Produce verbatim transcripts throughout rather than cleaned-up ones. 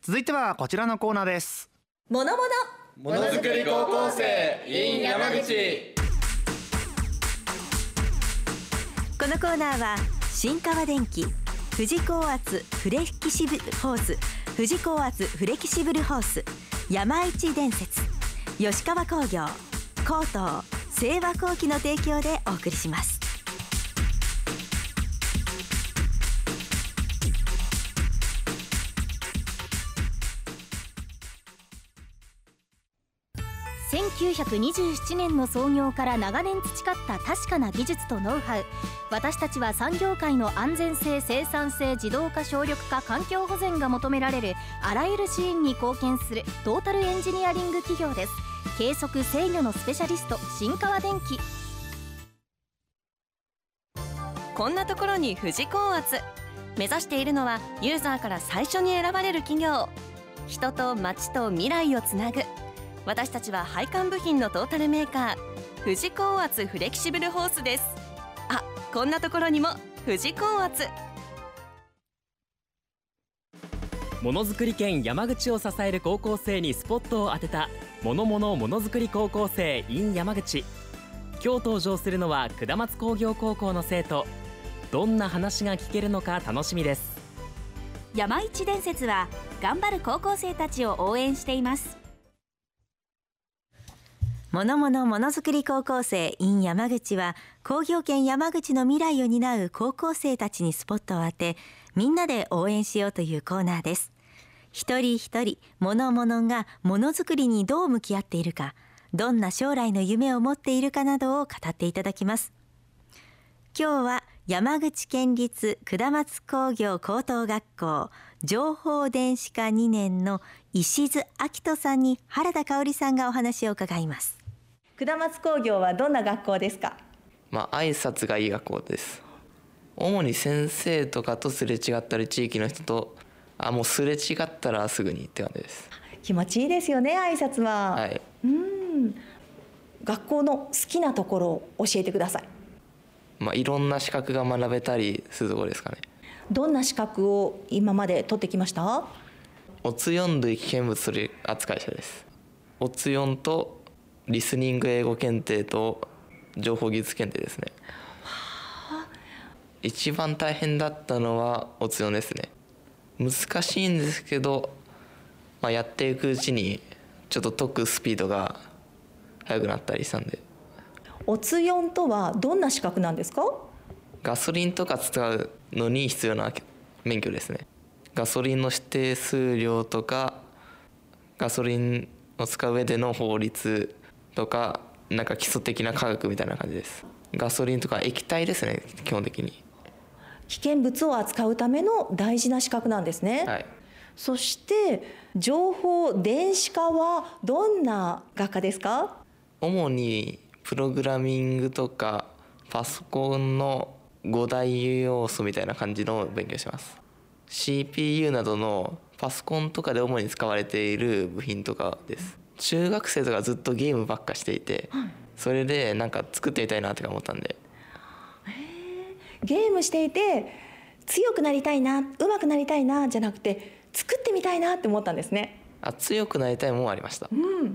続いてはこちらのコーナーです。 ものものものづくり高校生 in 山口。 このコーナーは新川電機、富士高圧フレキシブルホース富士高圧フレキシブルホース、山一電鉄、吉川工業、高東、清和工機の提供でお送りします。 せんきゅうひゃくにじゅうななねんの創業から長年培った確かな技術とノウハウ、私たちは産業界の安全性、生産性、自動化、省力化、環境保全が求められるあらゆるシーンに貢献するトータルエンジニアリング企業です。計測制御のスペシャリスト、新川電機。 こんなところに富士高圧、目指しているのはユーザーから最初に選ばれる企業。人と街と未来をつなぐ。私たちは配管部品のトータルメーカー、富士高圧フレキシブルホースです。あ、こんなところにも富士高圧。 ものづくり県山口を支える高校生にスポットを当てたものものものづくり高校生 in 山口。今日登場するのは下松工業高校の生徒。どんな話が聞けるのか楽しみです。 山一電鉄は頑張る高校生たちを応援しています。 ものものものづくり高校生 in 山口は、工業圏山口の未来を担う高校生たちにスポットを当て、みんなで応援しようというコーナーです。一人一人ものものがものづくりにどう向き合っているか、どんな将来の夢を持っているかなどを語っていただきます。今日は山口県立下松工業高等学校情報電子科にねんの石津明人さんに原田香織さんがお話を伺います。下松工業はどんな学校ですか？ まあ挨拶がいい学校です。主に先生とかとすれ違ったり、地域の人とあもうすれ違ったらすぐにって感じです。 気持ちいいですよね、挨拶は。 はい。 うん。学校の好きなところを教えてください。 まあいろんな資格が学べたりするところですかね。 どんな資格を今まで取ってきました？ オツよん類危険物取扱者です。オツよんとリスニング英語検定と情報技術検定ですね。一番大変だったのはオツよんですね。難しいんですけど、まあ、やっていくうちにちょっと解くスピードが速くなったりしたんで。 オツよんとはどんな資格なんですか？ ガソリンとか使うのに必要な免許ですね。ガソリンの指定数量とか、ガソリンを使う上での法律とか、なんか基礎的な科学みたいな感じです。ガソリンとか液体ですね、基本的に。 危険物を扱うための大事な資格なんですね。 はい。 そして情報電子科はどんな学科ですか？ 主にプログラミングとかパソコンのご大要素みたいな感じの勉強します。シーピーユー などのパソコンとかで主に使われている部品とかです。中学生とかずっとゲームばっかしていて、それでなんか作ってみたいなって思ったんで。 ゲームしていて強くなりたいな、上手くなりたいなじゃなくて、作ってみたいなって思ったんですね。 あ、強くなりたいもんありました。 うんうん。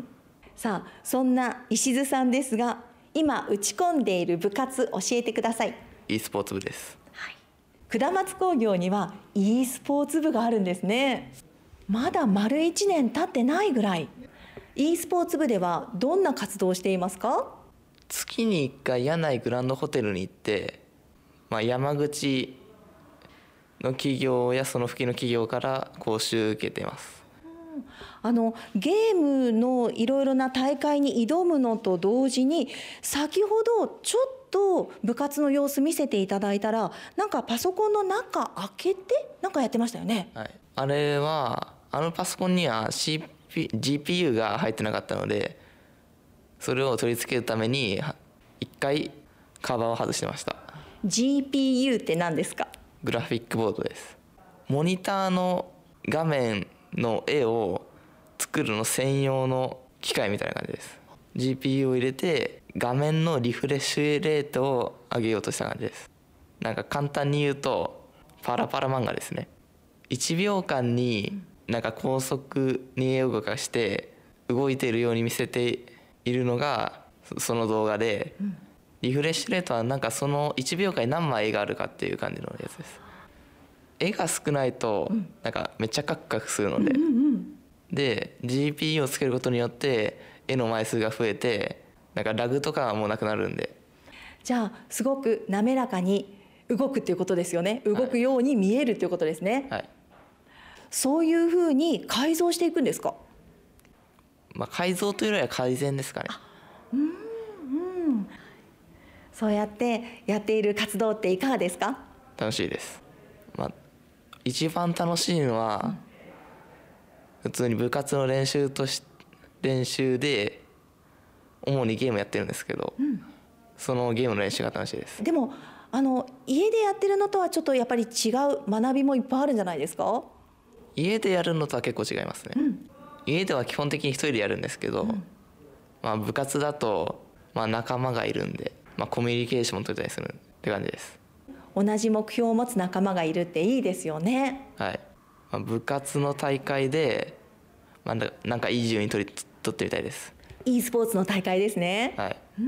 さあ、そんな石津さんですが、今打ち込んでいる部活教えてください。 e スポーツ部です。 はい。下松工業には e スポーツ部があるんですね。まだ丸一年経ってないぐらい。e スポーツ部ではどんな活動をしていますか？ 月にいっかい柳井グランドホテルに行って、まあ、山口の企業やその付近の企業から講習を受けています。 あのゲームのいろいろな大会に挑むのと同時に、先ほどちょっと部活の様子見せていただいたら、なんかパソコンの中開けてなんかやってましたよね。 はい、あれはあのパソコンには シーピー、ジーピーユー が入ってなかったので、それを取り付けるために一回カバーを外してました。 ジーピーユー って何ですか？ グラフィックボードです。モニターの画面の絵を作るの専用の機械みたいな感じです。 ジーピーユー を入れて画面のリフレッシュレートを上げようとした感じです。なんか簡単に言うとパラパラ漫画ですね。いちびょうかんになんか高速に動かして動いているように見せているのがその動画で、うん、リフレッシュレートはなんかそのいちびょうかんに何枚絵があるかっていう感じのやつです。絵が少ないとなんかめっちゃカクカクするので、うんうんうん、で ジーピーユー をつけることによって絵の枚数が増えてなんかラグとかはもうなくなるんで、 じゃあすごく滑らかに動くっていうことですよね。動くように見えるっていうことですね。 はい、 そういうふうに改造していくんですか？ まあ、改造というよりは改善ですかね。 うんうん、そうやってやっている活動っていかがですか？ 楽しいです。まあ、一番楽しいのは、うん、普通に部活の練習とし練習で主にゲームやってるんですけど、うん、そのゲームの練習が楽しいです。 でもあの家でやってるのとはちょっとやっぱり違う学びもいっぱいあるんじゃないですか？ 家でやるのとは結構違いますね。うん、家では基本的に一人でやるんですけど、うん、まあ、部活だとまあ仲間がいるんで、まあ、コミュニケーションも取れたりするって感じです。 同じ目標を持つ仲間がいるっていいですよね。 はい、まあ、部活の大会で、まあ、なんかいい順位取り取ってみたいです。 e スポーツの大会ですね。 はい、 うん、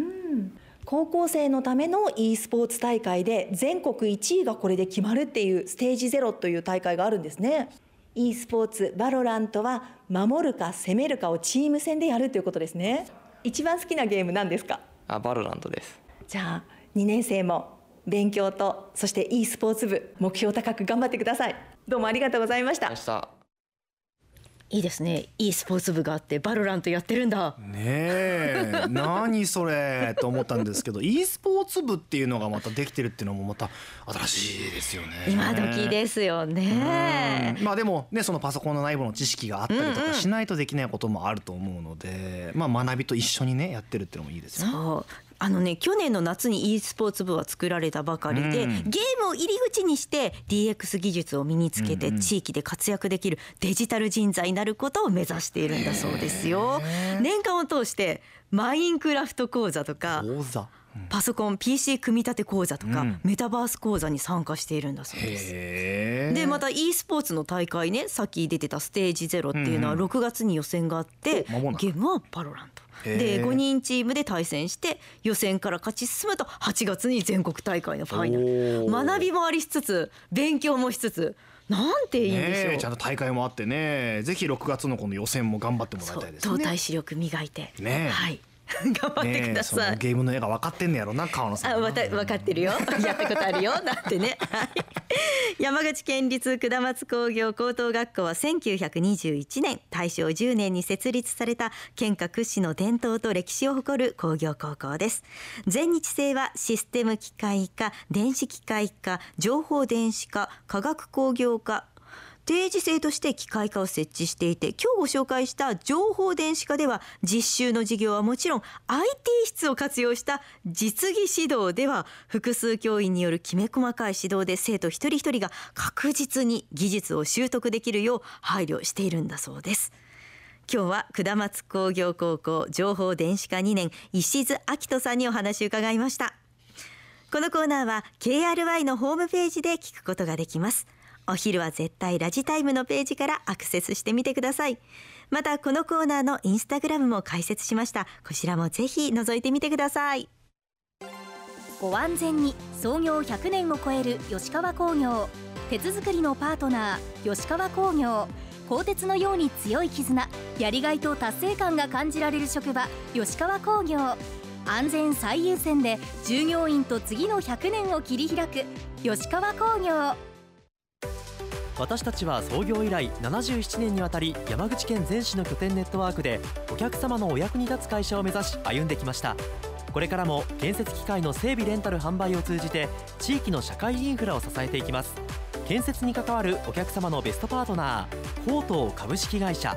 高校生のための e スポーツ大会で全国いちいがこれで決まるっていうステージゼロという大会があるんですね。e スポーツバロラントは守るか攻めるかをチーム戦でやるということですね。一番好きなゲーム何ですか？ あ、バロラントです。 じゃあにねん生も勉強とそして e スポーツ部目標高く頑張ってください。どうもありがとうございました。 いいですね。いいスポーツ部があってバロラントやってるんだねえ何それと思ったんですけどe スポーツ部っていうのがまたできてるっていうのもまた新しいですよね。 今時ですよね。 まあでもねそのパソコンの内部の知識があったりとかしないとできないこともあると思うので、まあ学びと一緒にねやってるっていうのもいいですよね。 そうあのね去年の夏に e スポーツ部は作られたばかりで、うん、ゲームを入り口にして ディーエックス 技術を身につけて地域で活躍できるデジタル人材になることを目指しているんだそうですよ。年間を通してマインクラフト講座とか講座、うん、パソコン ピーシー 組み立て講座とか、うん、メタバース講座に参加しているんだそうです。でまた e スポーツの大会ねさっき出てたステージゼロっていうのはろくがつに予選があって、うん、ゲームはバロラントでごにんチームで対戦して予選から勝ち進むとはちがつに全国大会のファイナル。学びもありしつつ勉強もしつつなんていいんでしょう、 ね、ちゃんと大会もあってねぜひろくがつのこの予選も頑張ってもらいたいですね。 動体視力磨いて、 ね、 はい頑張ってください、ね、 そのゲームの絵が分かってんねやろな川野さん。 あわた分かってるよやったことあるよだってね山口県立下松工業高等学校はせんきゅうひゃくにじゅういちねん大正じゅうねんに設立された県下屈指の伝統と歴史を誇る工業高校です。全日制はシステム機械科、電子機械科、情報電子科、化学工業科、定時制として機械科を設置していて、今日ご紹介した情報電子科では実習の授業はもちろん アイティー 室を活用した実技指導では複数教員によるきめ細かい指導で生徒一人一人が確実に技術を習得できるよう配慮しているんだそうです。今日は下松工業高校情報電子科にねん石津明人さんにお話を伺いました。このコーナーは ケーアールワイ のホームページで聞くことができます。お昼は絶対ラジタイムのページからアクセスしてみてください。またこのコーナーのインスタグラムも開設しました。こちらもぜひ覗いてみてください。 ご安全に創業ひゃくねんを超える吉川工業、鉄作りのパートナー吉川工業、鋼鉄のように強い絆、やりがいと達成感が感じられる職場吉川工業。安全最優先で従業員と次のひゃくねんを切り開く吉川工業。 私たちは創業以来ななじゅうななねんにわたり山口県全市の拠点ネットワークでお客様のお役に立つ会社を目指し歩んできました。これからも建設機械の整備レンタル販売を通じて地域の社会インフラを支えていきます。建設に関わるお客様のベストパートナー、宝東株式会社。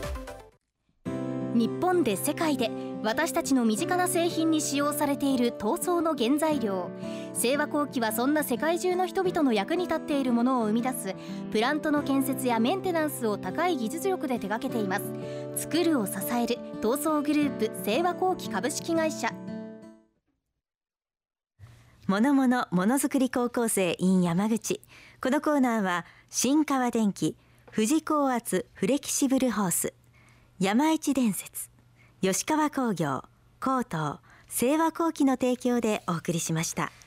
日本で世界で私たちの身近な製品に使用されている塗装の原材料、清和工機はそんな世界中の人々の役に立っているものを生み出すプラントの建設やメンテナンスを高い技術力で手掛けています。作るを支える塗装グループ清和工機株式会社。 ものものものづくり高校生 in 山口。このコーナーは新川電機、 富士高圧フレキシブルホース、山一伝説、吉川工業、コートー、清和工機の提供でお送りしました。